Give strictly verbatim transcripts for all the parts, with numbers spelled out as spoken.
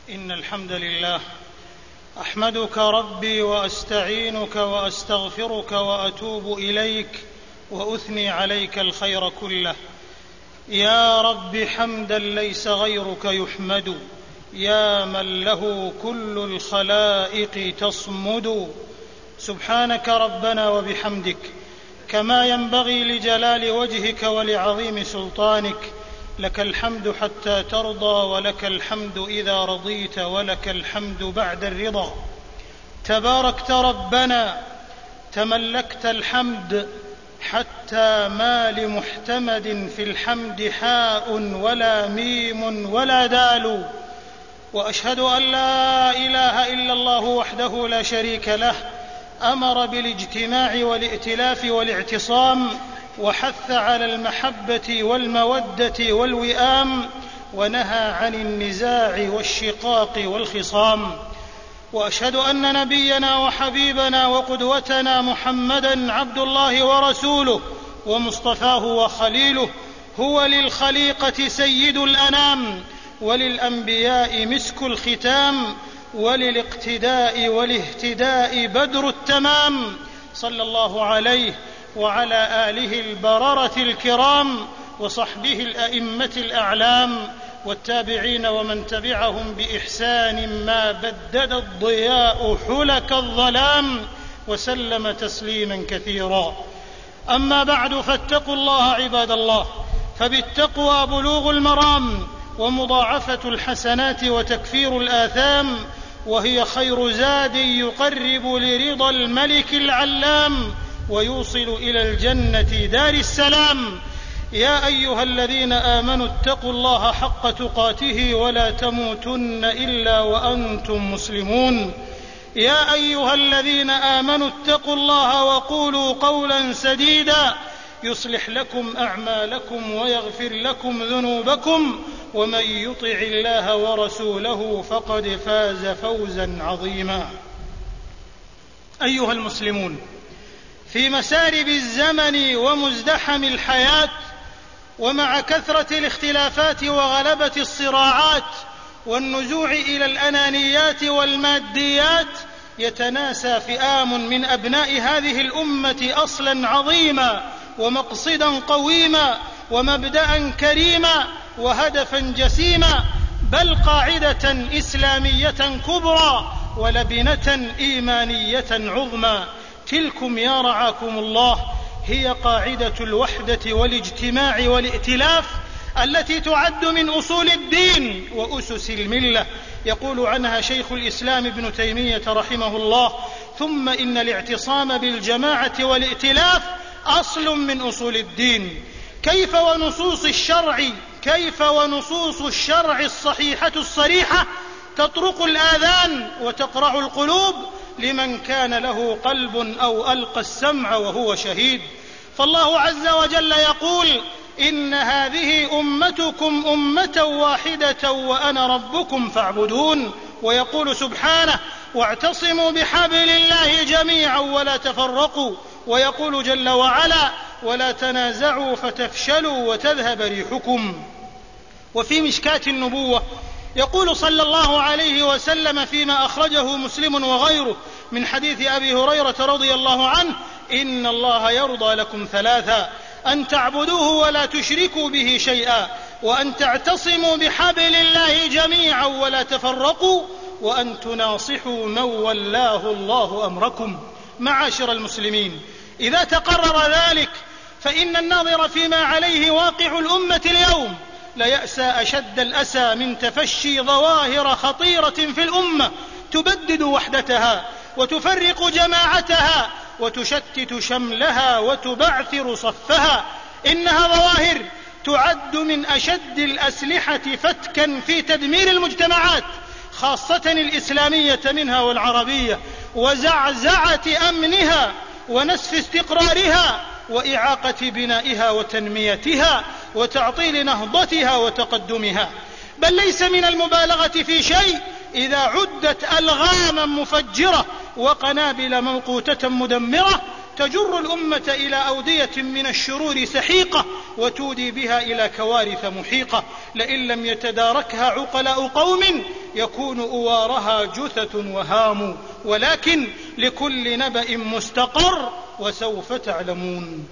إن الحمد لله أحمدك ربي وأستعينك وأستغفرك وأتوب إليك وأثني عليك الخير كله. يا رب حمدا ليس غيرك يحمد، يا من له كل الخلائق تصمد. سبحانك ربنا وبحمدك، كما ينبغي لجلال وجهك ولعظيم سلطانك. لك الحمد حتى ترضى، ولك الحمد إذا رضيت، ولك الحمد بعد الرضا. تباركت ربنا، تملكت الحمد، حتى ما لمحتمد في الحمد حاء ولا ميم ولا دال. وأشهد أن لا إله إلا الله وحده لا شريك له، أمر بالاجتماع والائتلاف والاعتصام، وحث على المحبة والمودة والوئام، ونهى عن النزاع والشقاق والخصام. وأشهد أن نبينا وحبيبنا وقدوتنا محمدًا عبد الله ورسوله ومصطفاه وخليله، هو للخليقة سيد الأنام، وللأنبياء مسك الختام، وللاقتداء والاهتداء بدر التمام. صلى الله عليه وعلى آله البررة الكرام، وصحبه الأئمة الأعلام، والتابعين ومن تبعهم بإحسان ما بدد الضياء حلك الظلام، وسلم تسليما كثيرا. أما بعد، فاتقوا الله عباد الله، فبالتقوى بلوغ المرام، ومضاعفة الحسنات وتكفير الآثام، وهي خير زاد يقرب لرضا الملك العلام، ويوصل إلى الجنة دار السلام. يا أيها الذين آمنوا اتقوا الله حق تقاته ولا تموتن إلا وأنتم مسلمون. يا أيها الذين آمنوا اتقوا الله وقولوا قولا سديدا يصلح لكم أعمالكم ويغفر لكم ذنوبكم، ومن يطع الله ورسوله فقد فاز فوزا عظيما. أيها المسلمون، في مسارب الزمن ومزدحم الحياة، ومع كثرة الاختلافات وغلبة الصراعات والنزوع إلى الأنانيات والماديات، يتناسى فئام من أبناء هذه الأمة أصلا عظيما، ومقصدا قويما، ومبدأ كريما، وهدفا جسيما، بل قاعدة إسلامية كبرى، ولبنة إيمانية عظمى. تلكم يا رعاكم الله هي قاعدة الوحدة والاجتماع والائتلاف، التي تعد من أصول الدين وأسس الملة. يقول عنها شيخ الإسلام ابن تيمية رحمه الله: ثم إن الاعتصام بالجماعة والائتلاف أصل من أصول الدين. كيف ونصوص الشرع كيف ونصوص الشرع الصحيحة الصريحة تطرق الآذان وتقرع القلوب لمن كان له قلب أو ألقى السمع وهو شهيد. فالله عز وجل يقول: إن هذه أمتكم أمة واحدة وأنا ربكم فاعبدون. ويقول سبحانه: واعتصموا بحبل الله جميعا ولا تفرقوا. ويقول جل وعلا: ولا تنازعوا فتفشلوا وتذهب ريحكم. وفي مشكاة النبوة يقول صلى الله عليه وسلم فيما أخرجه مسلم وغيره من حديث أبي هريرة رضي الله عنه: إن الله يرضى لكم ثلاثا: أن تعبدوه ولا تشركوا به شيئا، وأن تعتصموا بحبل الله جميعا ولا تفرقوا، وأن تناصحوا من ولاه الله أمركم. معاشر المسلمين، إذا تقرر ذلك فإن الناظر فيما عليه واقع الأمة اليوم ليأسى أشد الأسى من تفشي ظواهر خطيرة في الأمة تبدد وحدتها وتفرق جماعتها وتشتت شملها وتبعثر صفها. إنها ظواهر تعد من أشد الأسلحة فتكا في تدمير المجتمعات، خاصة الإسلامية منها والعربية، وزعزعة أمنها ونسف استقرارها، وإعاقة بنائها وتنميتها، وتعطيل نهضتها وتقدمها. بل ليس من المبالغة في شيء إذا عدت ألغاما مفجرة وقنابل موقوتة مدمرة تجر الأمة إلى أودية من الشرور سحيقة وتودي بها إلى كوارث محيقة، لئن لم يتداركها عقلاء قوم يكون أوارها جثة وهام، ولكن لكل نبأ مستقر وسوف تعلمون.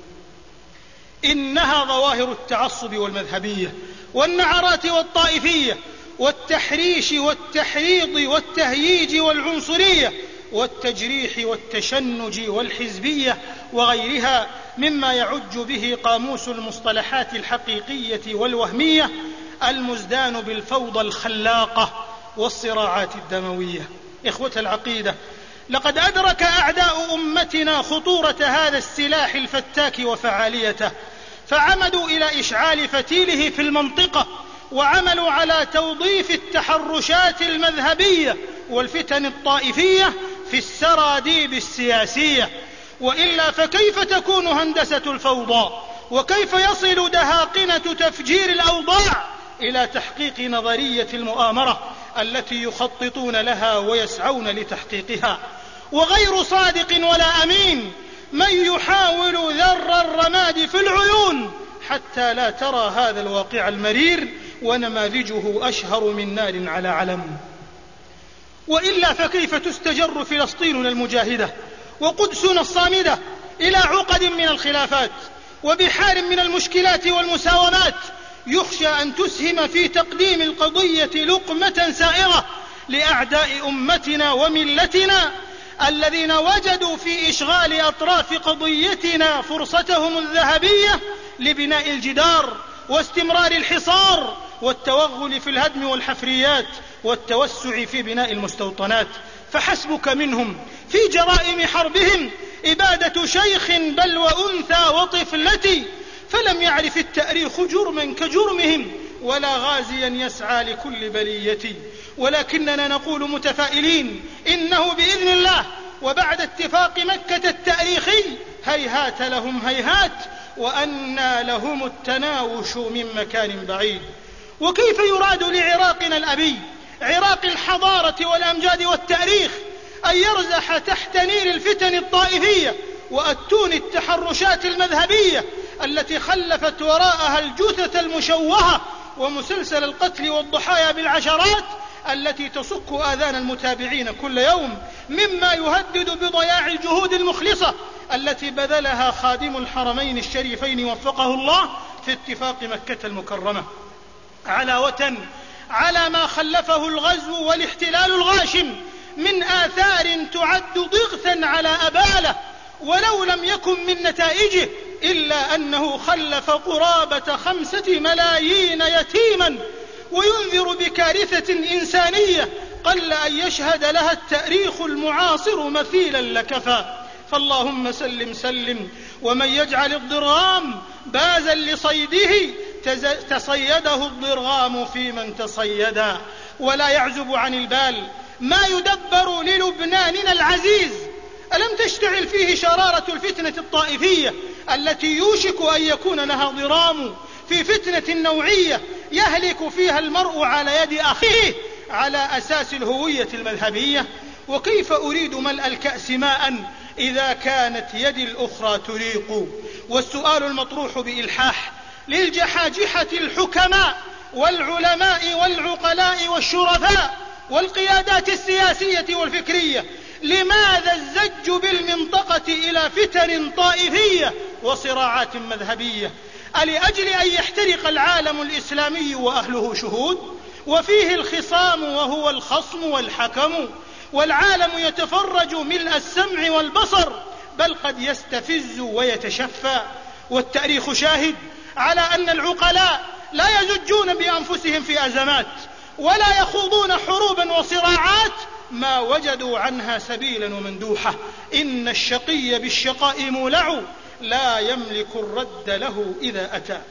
إنها ظواهر التعصب والمذهبية والنعرات والطائفية والتحريش والتحريض والتهييج والعنصرية والتجريح والتشنج والحزبية وغيرها مما يعج به قاموس المصطلحات الحقيقية والوهمية المزدان بالفوضى الخلاقة والصراعات الدموية. إخوة العقيدة، لقد أدرك أعداء أمتنا خطورة هذا السلاح الفتاك وفعاليته، فعمدوا إلى إشعال فتيله في المنطقة، وعملوا على توظيف التحرشات المذهبية والفتن الطائفية في السراديب السياسية. وإلا فكيف تكون هندسة الفوضى؟ وكيف يصل دهاقنة تفجير الأوضاع إلى تحقيق نظرية المؤامرة التي يخططون لها ويسعون لتحقيقها؟ وغير صادق ولا أمين من يحاول ذر الرماد في العيون حتى لا ترى هذا الواقع المرير ونماذجه أشهر من نار على علم. وإلا فكيف تستجر فلسطيننا المجاهدة وقدسنا الصامدة إلى عقد من الخلافات وبحار من المشكلات والمساومات، يخشى أن تسهم في تقديم القضية لقمة سائغة لأعداء أمتنا وملتنا الذين وجدوا في إشغال أطراف قضيتنا فرصتهم الذهبية لبناء الجدار واستمرار الحصار والتوغل في الهدم والحفريات والتوسع في بناء المستوطنات. فحسبك منهم في جرائم حربهم إبادة شيخ بل وأنثى وطفلة، فلم يعرف التاريخ جرما كجرمهم ولا غازيا يسعى لكل بلية. ولكننا نقول متفائلين إنه بإذن الله وبعد اتفاق مكة التاريخي هيهات لهم هيهات وأنى لهم التناوش من مكان بعيد. وكيف يراد لعراقنا الأبي، عراق الحضارة والأمجاد والتاريخ، أن يرزح تحت نير الفتن الطائفية وأتون التحرشات المذهبية التي خلفت وراءها الجثث المشوهة ومسلسل القتل والضحايا بالعشرات التي تصك آذان المتابعين كل يوم، مما يهدد بضياع الجهود المخلصة التي بذلها خادم الحرمين الشريفين وفقه الله في اتفاق مكة المكرمة، علاوة على ما خلفه الغزو والاحتلال الغاشم من آثار تعد ضغثا على أباله، ولو لم يكن من نتائجه إلا أنه خلف قرابة خمسة ملايين يتيما، وينذر بكارثة إنسانية قل أن يشهد لها التاريخ المعاصر مثيلا لكفى. فاللهم سلم سلم، ومن يجعل الضرغام بازا لصيده تصيده الضرغام في من تصيدا. ولا يعزب عن البال ما يدبر للبناننا العزيز، ألم تشتعل فيه شرارة الفتنة الطائفية التي يوشك أن يكون لها ضرام في فتنة نوعية يهلك فيها المرء على يد أخيه على أساس الهوية المذهبية؟ وكيف أريد ملء الكأس ماء إذا كانت يدي الأخرى تريق؟ والسؤال المطروح بإلحاح للجحاجحة الحكماء والعلماء والعقلاء والشرفاء والقيادات السياسية والفكرية: لماذا الزج بالمنطقة إلى فتن طائفية وصراعات مذهبية؟ ألأجل أن يحترق العالم الإسلامي وأهله شهود وفيه الخصام وهو الخصم والحكم، والعالم يتفرج ملء السمع والبصر، بل قد يستفز ويتشفى؟ والتاريخ شاهد على أن العقلاء لا يزجون بأنفسهم في أزمات ولا يخوضون حروبا وصراعات ما وجدوا عنها سبيلا ومندوحة. إن الشقي بالشقاء مولع لا يملك الرد له إذا أتى.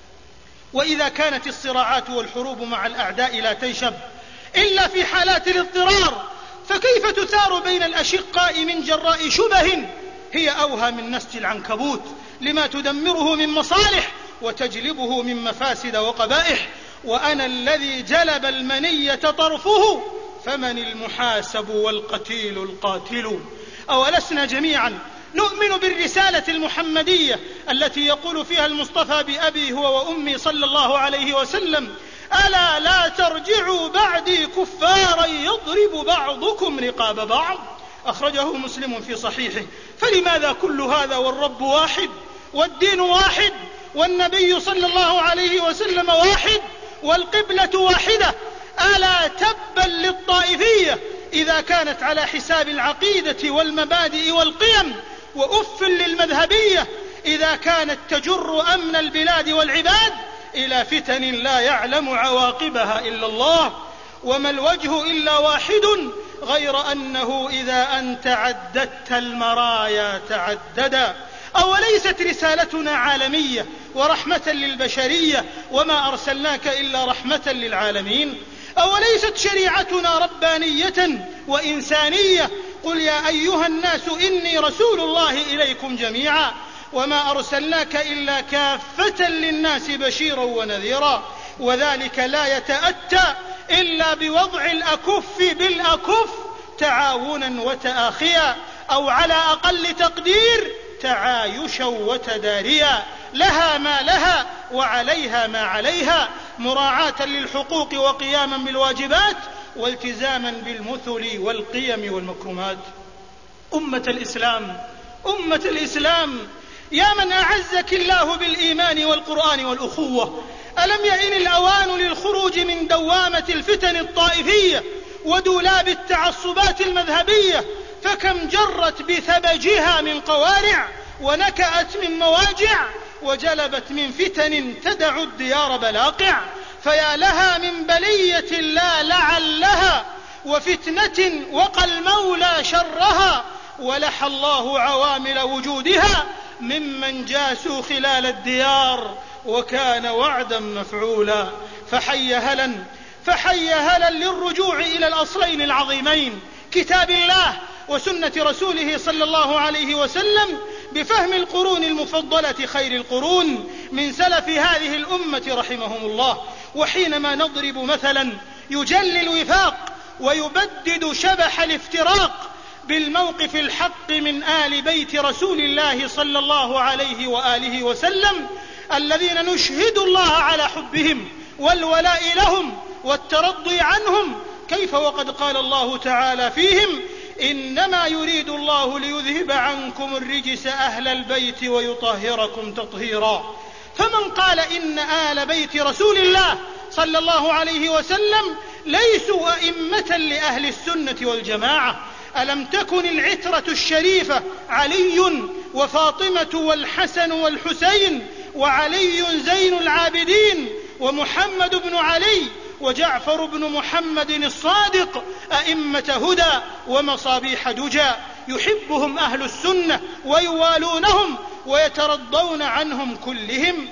وإذا كانت الصراعات والحروب مع الأعداء لا تنشب إلا في حالات الاضطرار، فكيف تثار بين الأشقاء من جراء شبه هي أوهى من نسج العنكبوت لما تدمره من مصالح وتجلبه من مفاسد وقبائح؟ وأنا الذي جلب المنية طرفه، فمن المحاسب والقتيل القاتل؟ أولسنا جميعا نؤمن بالرسالة المحمدية التي يقول فيها المصطفى بأبي هو وأمي صلى الله عليه وسلم: ألا لا ترجعوا بعدي كفارا يضرب بعضكم رقاب بعض، أخرجه مسلم في صحيحه. فلماذا كل هذا والرب واحد والدين واحد والنبي صلى الله عليه وسلم واحد والقبلة واحدة؟ ألا تبا للطائفية إذا كانت على حساب العقيدة والمبادئ والقيم، وأف للمذهبية إذا كانت تجر أمن البلاد والعباد إلى فتن لا يعلم عواقبها إلا الله. وما الوجه إلا واحد، غير أنه إذا أنت عددت المرايا تعددا. أوليست رسالتنا عالمية ورحمة للبشرية، وما أرسلناك إلا رحمة للعالمين؟ أوليست شريعتنا ربانية وإنسانية؟ قل يا أيها الناس إني رسول الله إليكم جميعا، وما أرسلناك إلا كافة للناس بشيرا ونذيرا. وذلك لا يتأتى إلا بوضع الأكف بالأكف تعاونا وتآخيا، أو على أقل تقدير تعايشا وتداريا، لها ما لها وعليها ما عليها، مراعاة للحقوق وقياما بالواجبات والتزاما بالمثل والقيم والمكرمات. أمة الإسلام، أمة الإسلام، يا من أعزك الله بالإيمان والقرآن والأخوة، ألم يئن الأوان للخروج من دوامة الفتن الطائفية ودولاب التعصبات المذهبية؟ فكم جرت بثبجها من قوارع، ونكأت من مواجع، وجلبت من فتن تدع الديار بلاقع. فيا لها من بلية لا لعلها، وفتنة وقى المولى شرها، ولحى الله عوامل وجودها ممن جاسوا خلال الديار، وكان وعدا مفعولا. فحي هلا فحي هلا للرجوع إلى الأصلين العظيمين، كتاب الله وسنة رسوله صلى الله عليه وسلم، بفهم القرون المفضلة خير القرون من سلف هذه الأمة رحمهم الله. وحينما نضرب مثلا يجلي الوفاق ويبدد شبح الافتراق بالموقف الحق من آل بيت رسول الله صلى الله عليه وآله وسلم، الذين نشهد الله على حبهم والولاء لهم والترضي عنهم، كيف وقد قال الله تعالى فيهم: إنما يريد الله ليذهب عنكم الرجس أهل البيت ويطهركم تطهيرا. فمن قال إن آل بيت رسول الله صلى الله عليه وسلم ليسوا أئمة لأهل السنة والجماعة، ألم تكن العترة الشريفة علي وفاطمة والحسن والحسين وعلي زين العابدين ومحمد بن علي وجعفر بن محمد الصادق أئمة هدى ومصابيح دجى، يحبهم أهل السنة ويوالونهم ويترضون عنهم كلهم،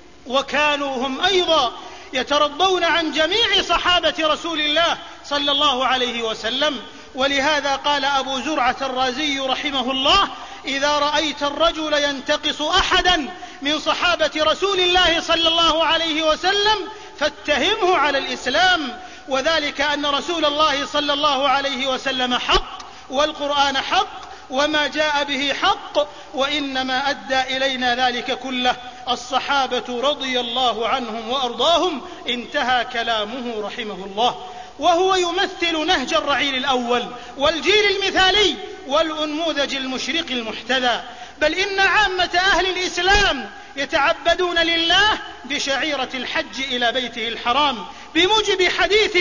وكانوا هم أيضا يترضون عن جميع صحابة رسول الله صلى الله عليه وسلم. ولهذا قال أبو زرعة الرازي رحمه الله: إذا رأيت الرجل ينتقص أحدا من صحابة رسول الله صلى الله عليه وسلم فاتهمه على الإسلام، وذلك أن رسول الله صلى الله عليه وسلم حق، والقرآن حق، وما جاء به حق، وإنما أدى إلينا ذلك كله الصحابة رضي الله عنهم وأرضاهم. انتهى كلامه رحمه الله، وهو يمثل نهج الرعيل الأول والجيل المثالي والأنموذج المشرق المحتذى. بل إن عامة أهل الإسلام يتعبدون لله بشعيرة الحج إلى بيته الحرام بموجب حديث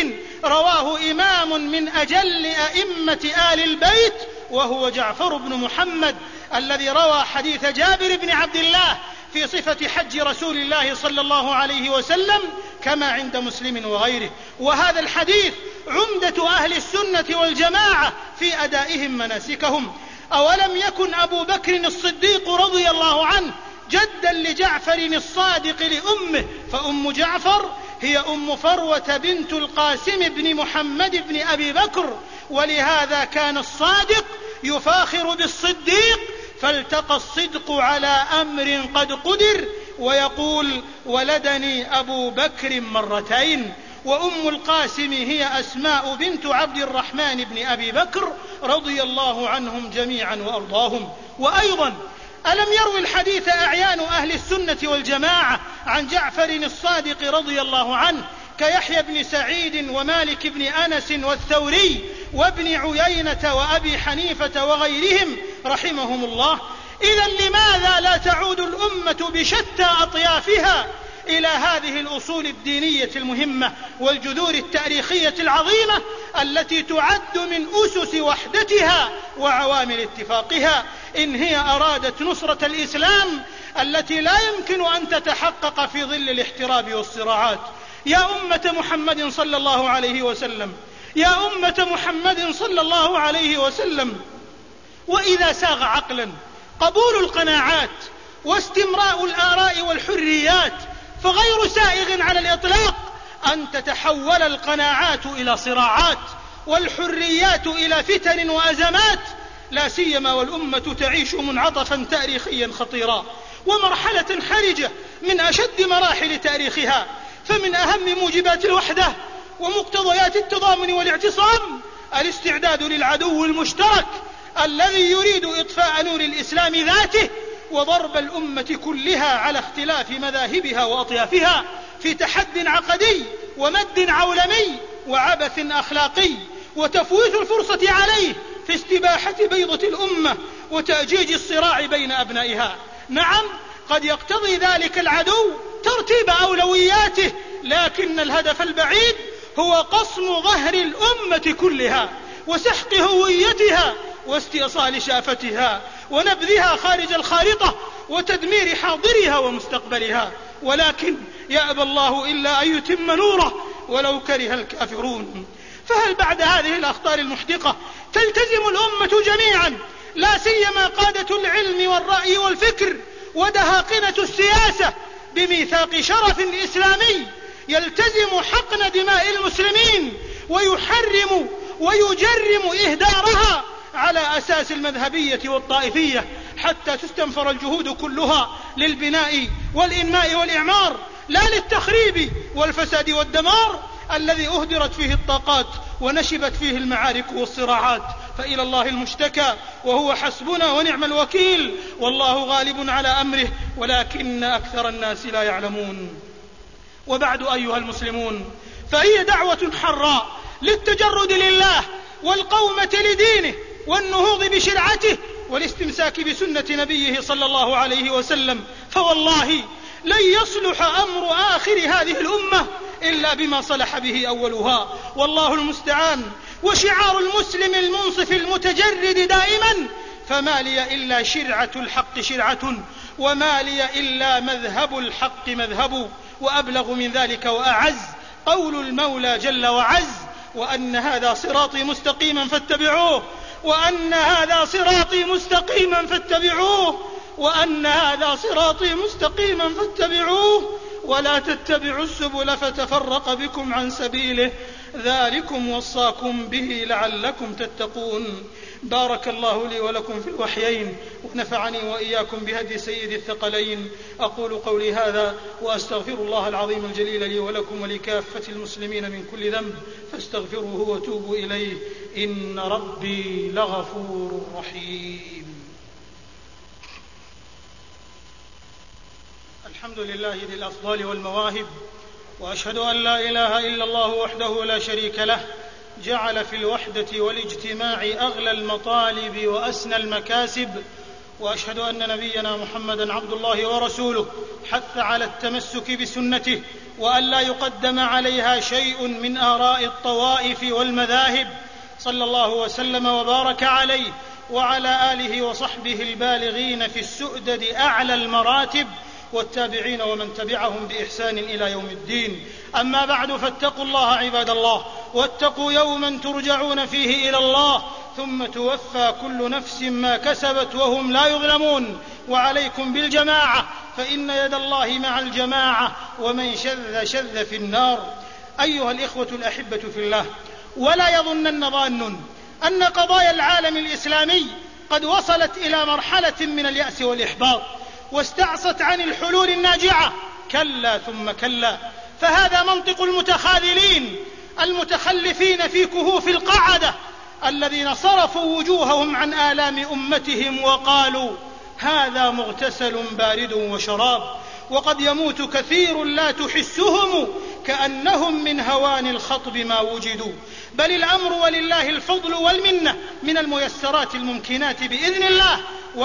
رواه إمام من أجل أئمة آل البيت، وهو جعفر بن محمد الذي روى حديث جابر بن عبد الله في صفة حج رسول الله صلى الله عليه وسلم كما عند مسلم وغيره. وهذا الحديث عمدة أهل السنة والجماعة في أدائهم مناسكهم. أولم يكن أبو بكر الصديق رضي الله عنه جدا لجعفر الصادق لأمه، فأم جعفر هي أم فروة بنت القاسم بن محمد بن أبي بكر، ولهذا كان الصادق يفاخر بالصديق، فالتقى الصدق على أمر قد قدر، ويقول: ولدني أبو بكر مرتين. وأم القاسم هي أسماء بنت عبد الرحمن بن أبي بكر رضي الله عنهم جميعا وأرضاهم. وأيضا ألم يروي الحديث أعيان أهل السنة والجماعة عن جعفر الصادق رضي الله عنه كيحيى بن سعيد ومالك بن أنس والثوري وابن عيينة وأبي حنيفة وغيرهم رحمهم الله. إذن لماذا لا تعود الأمة بشتى أطيافها إلى هذه الأصول الدينية المهمة والجذور التاريخية العظيمة التي تعد من أسس وحدتها وعوامل اتفاقها، إن هي أرادت نصرة الإسلام التي لا يمكن أن تتحقق في ظل الاحتراب والصراعات؟ يا أمة محمد صلى الله عليه وسلم، يا أمة محمد صلى الله عليه وسلم، وإذا ساغ عقلا قبول القناعات واستمراء الآراء والحريات، فغير سائغ على الإطلاق أن تتحول القناعات إلى صراعات والحريات إلى فتن وأزمات، لا سيما والأمة تعيش منعطفا تاريخيا خطيرا ومرحلة حرجة من أشد مراحل تاريخها. فمن أهم موجبات الوحدة ومقتضيات التضامن والاعتصام الاستعداد للعدو المشترك الذي يريد إطفاء نور الإسلام ذاته وضرب الأمة كلها على اختلاف مذاهبها وأطيافها في تحد عقدي ومد عولمي وعبث أخلاقي، وتفويت الفرصة عليه في استباحة بيضة الأمة وتأجيج الصراع بين أبنائها. نعم، قد يقتضي ذلك العدو ترتيب أولوياته، لكن الهدف البعيد هو قصم ظهر الأمة كلها وسحق هويتها واستئصال شافتها ونبذها خارج الخارطة وتدمير حاضرها ومستقبلها. ولكن يأبى الله إلا أن يتم نوره ولو كره الكافرون. فهل بعد هذه الأخطار المحدقة تلتزم الأمة جميعا، لا سيما قادة العلم والرأي والفكر ودهاقنة السياسة، بميثاق شرف إسلامي يلتزم حقن دماء المسلمين ويحرم ويجرم إهدارها على أساس المذهبية والطائفية، حتى تستنفر الجهود كلها للبناء والإنماء والإعمار، لا للتخريب والفساد والدمار الذي أهدرت فيه الطاقات ونشبت فيه المعارك والصراعات؟ فإلى الله المشتكى وهو حسبنا ونعم الوكيل، والله غالب على أمره ولكن أكثر الناس لا يعلمون. وبعد أيها المسلمون، فهي دعوة حراء للتجرد لله والقومة لدينه والنهوض بشرعته والاستمساك بسنة نبيه صلى الله عليه وسلم. فوالله لن يصلح أمر آخر هذه الأمة إلا بما صلح به أولها، والله المستعان. وشعار المسلم المنصف المتجرد دائما: فما لي إلا شرعة الحق شرعة، وما لي إلا مذهب الحق مذهب. وأبلغ من ذلك وأعز قول المولى جل وعز: وأن هذا صراطي مستقيما فاتبعوه، وأن هذا صراطي مستقيما فاتبعوه، وأن هذا صراطي مستقيما فاتبعوه، ولا تتبعوا السبل فتفرق بكم عن سبيله، ذلكم وصاكم به لعلكم تتقون. بارك الله لي ولكم في الوحيين، ونفعني وإياكم بهدي سيد الثقلين. أقول قولي هذا وأستغفر الله العظيم الجليل لي ولكم ولكافة المسلمين من كل ذنب، فاستغفروه وتوبوا إليه، إن ربي لغفور رحيم. الحمد لله ذي الأفضال والمواهب، وأشهد أن لا إله إلا الله وحده لا شريك له، جعل في الوحدة والاجتماع أغلى المطالب وأسنى المكاسب. وأشهد أن نبينا محمدا عبد الله ورسوله، حث على التمسك بسنته وأن لا يقدم عليها شيء من آراء الطوائف والمذاهب، صلى الله وسلم وبارك عليه وعلى آله وصحبه البالغين في السؤدد أعلى المراتب، والتابعين ومن تبعهم بإحسان إلى يوم الدين. أما بعد، فاتقوا الله عباد الله، واتقوا يوما ترجعون فيه إلى الله، ثم توفى كل نفس ما كسبت وهم لا يظلمون. وعليكم بالجماعة، فإن يد الله مع الجماعة، ومن شذ شذ في النار. أيها الإخوة الأحبة في الله، ولا يظنن ظان أن قضايا العالم الإسلامي قد وصلت إلى مرحلة من اليأس والإحباط واستعصت عن الحلول الناجعة. كلا ثم كلا، فهذا منطق المتخاذلين المتخلفين في كهوف القعدة الذين صرفوا وجوههم عن آلام أمتهم وقالوا: هذا مغتسل بارد وشراب. وقد يموت كثير لا تحسهم كأنهم من هوان الخطب ما وجدوا. بل الأمر ولله الفضل والمنة من الميسرات الممكنات بإذن الله،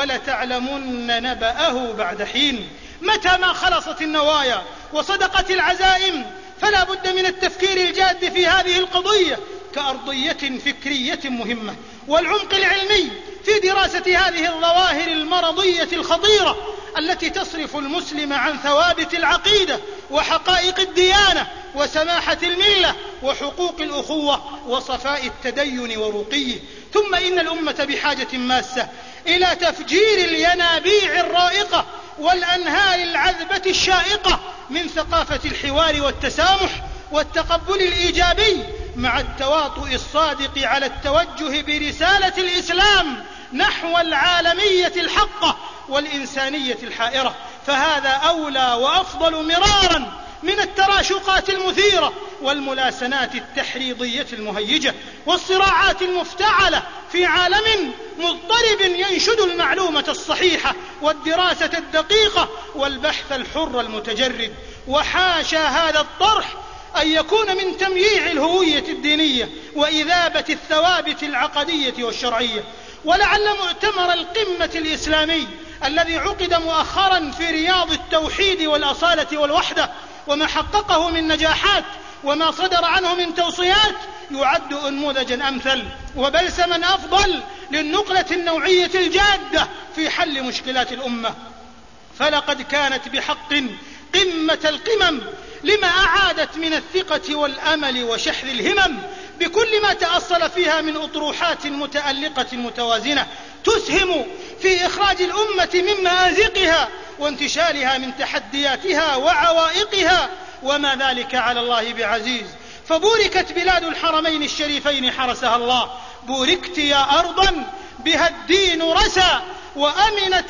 ولتعلمن نبأه بعد حين. متى ما خلصت النوايا وصدقت العزائم فلا بد من التفكير الجاد في هذه القضية كأرضية فكرية مهمة، والعمق العلمي في دراسة هذه الظواهر المرضية الخطيرة التي تصرف المسلم عن ثوابت العقيدة وحقائق الديانة وسماحة الملة وحقوق الأخوة وصفاء التدين ورقيه. ثم إن الأمة بحاجة ماسة إلى تفجير الينابيع الرائقة والأنهار العذبة الشائقة من ثقافة الحوار والتسامح والتقبل الإيجابي، مع التواطؤ الصادق على التوجه برسالة الإسلام نحو العالمية الحقة والإنسانية الحائرة. فهذا أولى وأفضل مرارا من التراشقات المثيرة والملاسنات التحريضية المهيجة والصراعات المفتعلة في عالم مضطرب ينشد المعلومة الصحيحة والدراسة الدقيقة والبحث الحر المتجرد. وحاشا هذا الطرح أن يكون من تمييع الهوية الدينية وإذابة الثوابت العقدية والشرعية. ولعل مؤتمر القمة الإسلامي الذي عقد مؤخرا في رياض التوحيد والأصالة والوحدة وما حققه من نجاحات وما صدر عنه من توصيات يعد أنموذجا أمثل وبلسما أفضل للنقلة النوعية الجادة في حل مشكلات الأمة. فلقد كانت بحق قمة القمم لما أعادت من الثقة والأمل وشحذ الهمم بكل ما تأصل فيها من أطروحات متألقة متوازنة تسهم في إخراج الأمة من مآزقها وانتشالها من تحدياتها وعوائقها، وما ذلك على الله بعزيز. فبوركت بلاد الحرمين الشريفين حرسها الله، بوركت يا أرضا بها الدين رسى وأمنت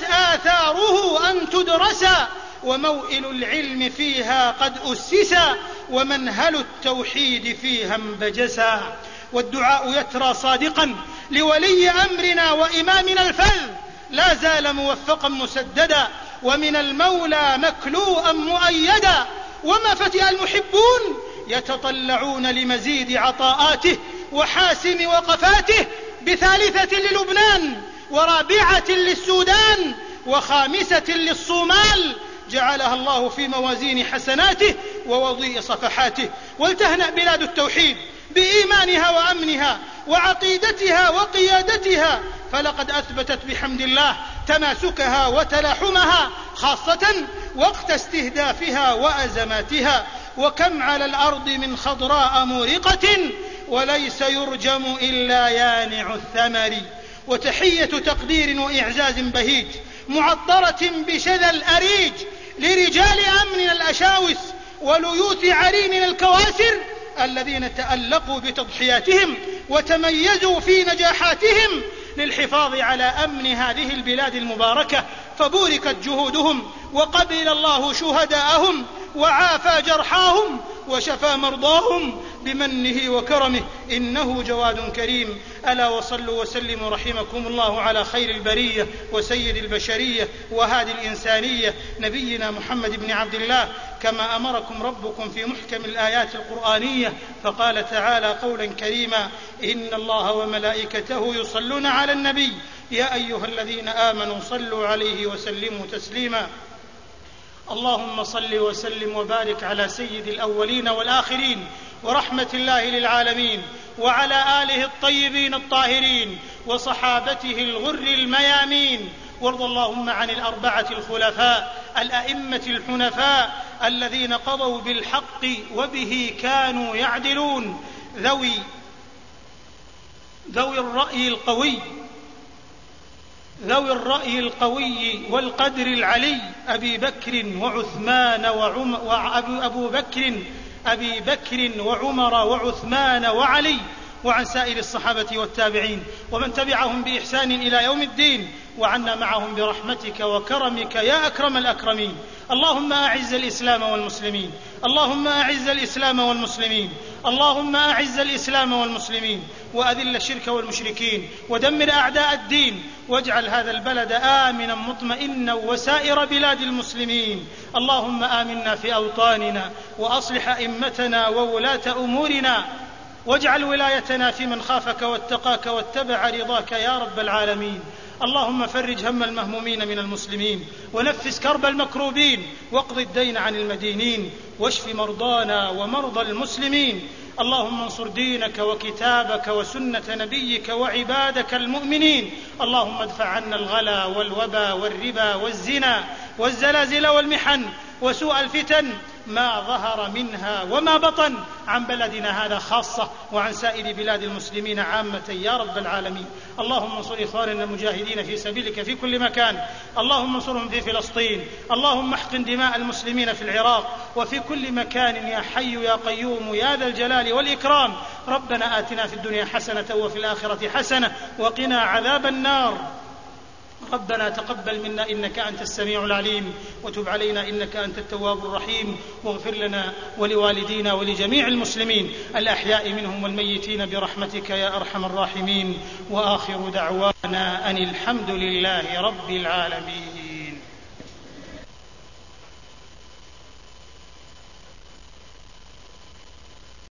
آثاره أن تدرسا، وموئل العلم فيها قد أسسا ومنهل التوحيد فيها انبجسا. والدعاء يترى صادقا لولي أمرنا وإمامنا الفذ لا زال موفقا مسددا ومن المولى مكلوءا مؤيدا. وما فتئ المحبون يتطلعون لمزيد عطاءاته وحاسم وقفاته، بثالثة للبنان ورابعة للسودان وخامسة للصومال، جعلها الله في موازين حسناته ووضيء صفحاته. ولتهنأ بلاد التوحيد بإيمانها وأمنها وعقيدتها وقيادتها، فلقد أثبتت بحمد الله تماسكها وتلاحمها، خاصة وقت استهدافها وأزماتها. وكم على الأرض من خضراء مورقة وليس يرجم إلا يانع الثمر. وتحية تقدير وإعزاز بهيج معطرة بشذا الأريج لرجال أمننا الأشاوس وليوث عريننا الكواسر الذين تألقوا بتضحياتهم وتميزوا في نجاحاتهم للحفاظ على أمن هذه البلاد المباركة، فبوركت جهودهم وقبل الله شهداءهم وعافى جرحاهم وشفى مرضاهم بمنه وكرمه، إنه جواد كريم. ألا وصلوا وسلموا رحمكم الله على خير البرية وسيد البشرية وهادي الإنسانية نبينا محمد بن عبد الله، كما أمركم ربكم في محكم الآيات القرآنية، فقال تعالى قولا كريما: إن الله وملائكته يصلون على النبي يا أيها الذين آمنوا صلوا عليه وسلموا تسليما. اللهم صل وسلم وبارك على سيد الأولين والآخرين ورحمة الله للعالمين، وعلى آله الطيبين الطاهرين وصحابته الغر الميامين. وارض اللهم عن الأربعة الخلفاء الأئمة الحنفاء الذين قضوا بالحق وبه كانوا يعدلون، ذوي ذوي الرأي القوي ذوي الرأي القوي والقدر العلي، أبي بكر وعثمان وعمر وأبو بكر أبي بكر وعمر وعثمان وعلي، وعن سائر الصحابة والتابعين ومن تبعهم بإحسان إلى يوم الدين، وعنا معهم برحمتك وكرمك يا أكرم الأكرمين. اللهم أعز الإسلام والمسلمين اللهم أعز الإسلام والمسلمين اللهم أعز الإسلام والمسلمين وأذل الشرك والمشركين ودمر أعداء الدين واجعل هذا البلد آمنا مطمئنا وسائر بلاد المسلمين. اللهم آمنا في أوطاننا وأصلح أئمتنا وولاة أمورنا واجعل ولايتنا في من خافك واتقاك واتبع رضاك يا رب العالمين. اللهم فرج هم المهمومين من المسلمين ونفس كرب المكروبين واقض الدين عن المدينين واشف مرضانا ومرضى المسلمين. اللهم انصر دينك وكتابك وسنة نبيك وعبادك المؤمنين. اللهم ادفع عنا الغلا والوبا والربا والزنا والزلازل والمحن وسوء الفتن ما ظهر منها وما بطن عن بلدنا هذا خاصة وعن سائر بلاد المسلمين عامة يا رب العالمين. اللهم انصر إخواننا المجاهدين في سبيلك في كل مكان. اللهم انصرهم في فلسطين. اللهم احقن دماء المسلمين في العراق وفي كل مكان يا حي يا قيوم يا ذا الجلال والإكرام. ربنا آتنا في الدنيا حسنة وفي الآخرة حسنة وقنا عذاب النار. ربنا تقبل منا إنك أنت السميع العليم وتب علينا إنك أنت التواب الرحيم واغفر لنا ولوالدينا ولجميع المسلمين الأحياء منهم والميتين برحمتك يا أرحم الراحمين. وآخر دعوانا أن الحمد لله رب العالمين.